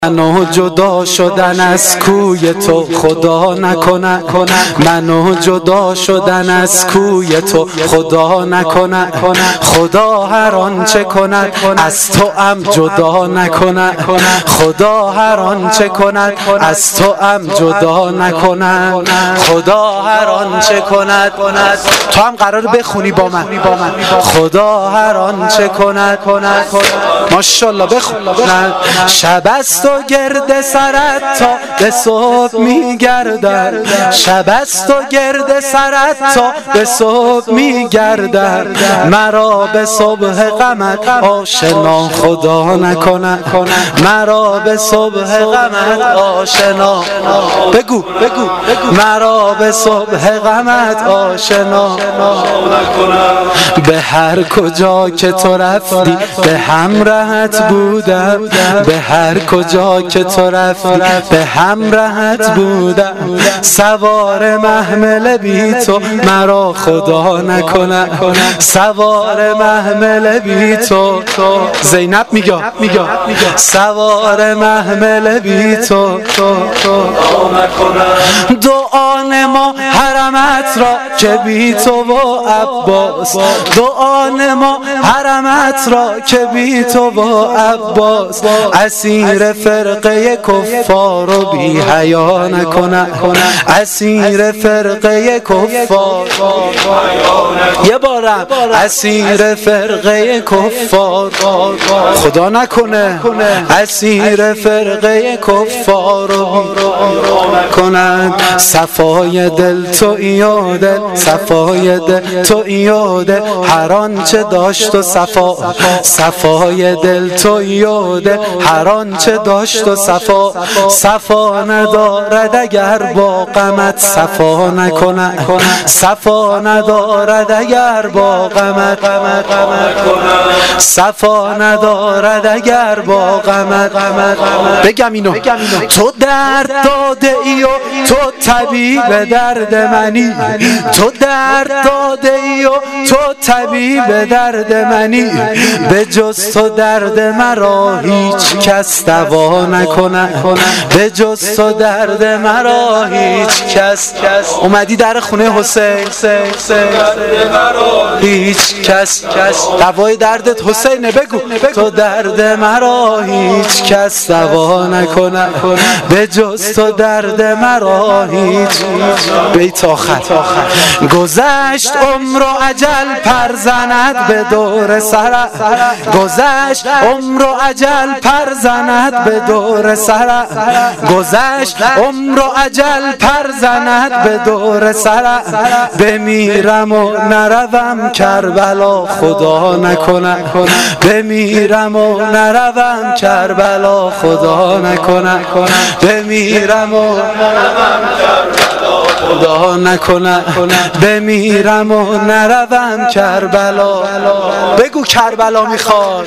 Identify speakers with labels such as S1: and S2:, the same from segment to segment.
S1: منو جدا شدن از کوی تو خدا نکنه، منو جدا شدن از کوی تو خدا نکنه، خدا هر آنچه کند از تو ام جدا نکنه، خدا هر آنچه کند از تو ام جدا نکنه، خدا هر آنچه کند. تو هم قرار بخونی با من. خدا هر آنچه کند ماشاءالله بخون. شب است و گرد سرت تا به صبح میگردد، شب است و گرد سرت تا به صبح میگردد، مرا به صبح غمت آشنا خدا نکنه، مرا به صبح غمت آشنا بگو مرا به صبح غمت آشنا به هر کجا که تو رفتی به همراهت بودم، به هر کجا که تو رفتی به همراهت بودم، سوار محمل بی تو مرا خدا نکنه، سوار محمل بی تو زینب میگه سوار محمل بی تو دعا نما حرمت را که بی تو و عباس، دعا نما حرمت را که بی تو و عباس، اسیر فرقه کفار و بی حیا نکنه، اسیر فرقه کفار یه بارم اسیر فرقه کفار خدا نکنه، اسیر فرقه کفار کند. صفای دل تو ایاده، صفای دل تو ایاده، هر آنچه داشت و صفا، صفای دل تو ایاده، هر آنچه داشت و صفا، صفا ندارد اگر با غمت صفا نکنه، صفا ندارد اگر با غمت، صفا ندارد اگر با غمت. بگم اینو تو درد داده ای و تو طبیب درد منی، تو درد داده ای و تو طبیب درد منی، به جز تو درد مرا هیچ کس دوا نکنه، به جز تو درد مرا هیچ کس. اومدی در خونه حسین هیچ کس دوای دردت حسینه، بگو تو درد مرا هیچ کس دوا نکنه، به جز تو درد مرا هیچ. بیت آخر گذشت عمر و اجل پر زند به دور سرت، گذشت عمر و اجل پر زند به دور سرت، گذشت عمر و اجل پر زند به دور سرت، بمیرم و نروم کربلا خدا نکنه، بمیرم و نروم کربلا خدا نکنه، بمیرم و خدا نکنه، بمیرم و نروم کربلا. بگو کربلا میخواد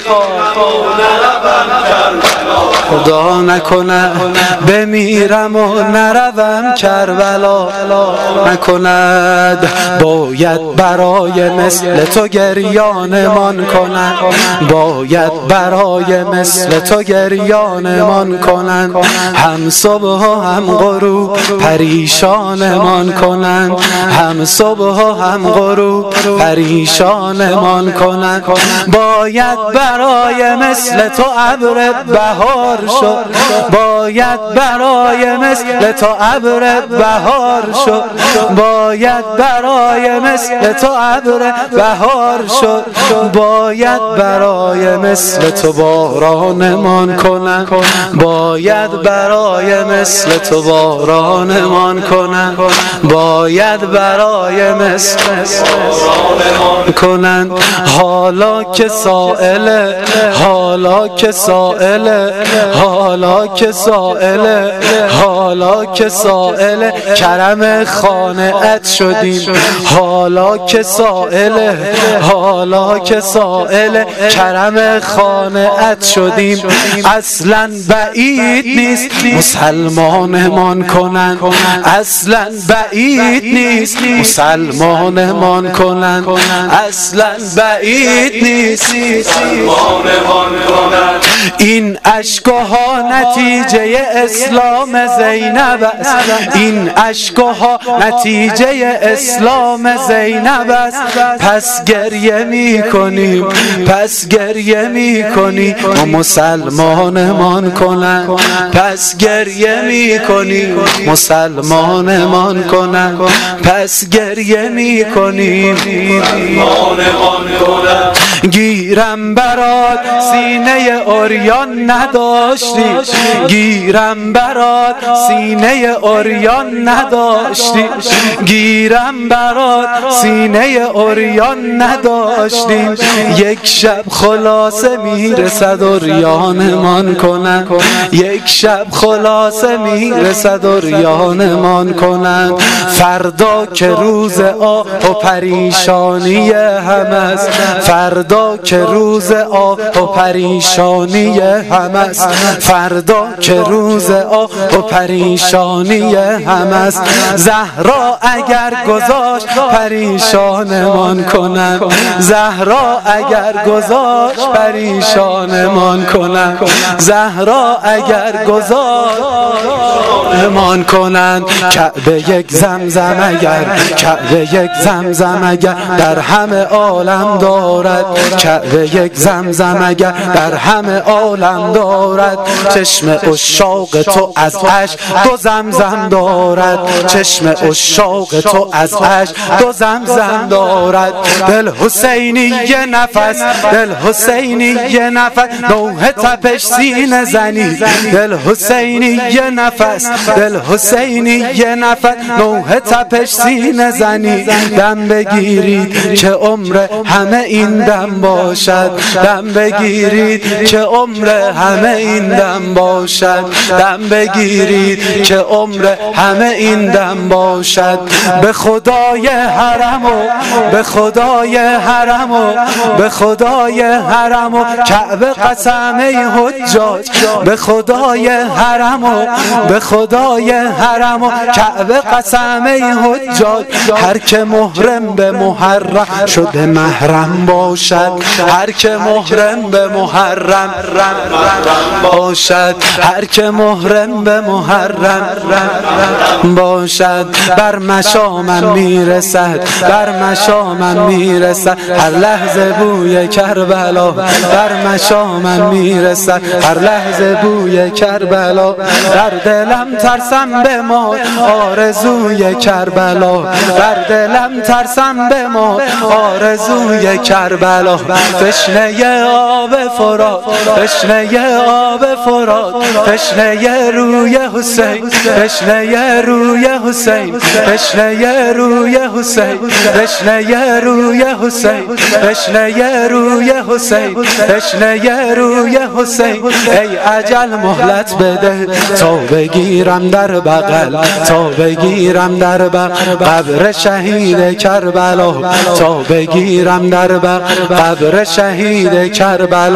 S1: خدا نکنه، بمیرم و نروم کربلا نکند. باید برای مثل تو گریانمان کنند، باید برای مثل تو گریانمان کنند، هم صبح و هم غروب پریشانمان کنند، هم صبح و هم غروب پریشانمان کنند. باید برای مثل تو ابر بهار شد، باید برای مثل تو ابر بهار شد، باید برای مثل تو ابر بهار شد، باید برای مثل تو بارانمان کنند، باید برای مثل تو بارانمان کنند، باید برای مثل کنند. حالا که سائله، حالا که سائله، حالا که سائله، حالا که سائله کرم خانه‌ات شدیم، حالا که سائله، حالا که سائله کرم خانه‌ات شدیم، اصلا بعید نیست مسلمانمان کنند، اصلا بعید نیست مسلمانمان کنن، اصلا بعید نیست مسلمانمان کنن. این اشکها نتیجه اسلام زینب است، این اشکها نتیجه اسلام زینب است. پس گریه می کنیم، پس گریه می کنیم مسلمانمان کنن، پس گریه می کنیم مسلمانمان کنن، پس گریه می کنیم مسلمانمان کنن. گیرم برات سینه عریان نداشتی، گیرم برات سینه عریان نداشتی، گیرم برات سینه عریان نداشتی. یک شب خلاصه میرسد عریانمان کنن، یک شب خلاصه میرسد عریانمان کنن. فردا که روز آه و پریشانی هم است، فردا که روز آه و پریشانی هم است، فردا که روز آه و پریشانی هم است. زهرا اگر گذاشت پریشانمان کنن، زهرا اگر گذاشت پریشانمان کنن، زهرا اگر گذاشت مان کنن. کعبه یک زمزم اگر، کعبه یک زمزم اگر در همه عالم دارد، کعبه یک زمزم اگر در همه عالم دارد. چشم عشاق تو از اشک دو زمزم دارد، چشم عشاق تو از اشک دو زمزم دارد. دل حسینی یه نفس، دل حسینی یه نفس نوح تپش سینه زنی، دل حسینی یه نفس، دل حسینی یه نفس نوح تپش سینه زنی. دم بگیرید که عمر همه این دم باشد، دم بگیرید که عمر همه این دم باشد، دم بگیرید که عمر همه این دم باشد. به خدای حرم و به خدای حرم و به خدای حرم و کعبه قسم ای حجاج، به خدای حرم و به خدای حرم و کعبه قسم ای حجاج. هر که محرم به محرم شده محرم باشد، هر که محرم به محرم باشد، هر که محرم به محرم باشد. بر مشامم میرسد، بر مشامم میرسد هر لحظه بوی کربلا، بر مشامم میرسد هر لحظه بوی کربلا. در دلم ترسم به ما آرزوی کربلا، در دلم ترسم به ما آرزوی کربلا. تشنه آب فرات، تشنه آب فرات، تشنه روی حسین، تشنه روی حسین، تشنه روی حسین، تشنه روی حسین، تشنه روی حسین، تشنه روی حسین. ای اجل مهلت بده تا بگیرم در بغل، تا بگیرم در بغل قبر شهید کربلا، تا بگیرم در بغل قبر شهید کربلا.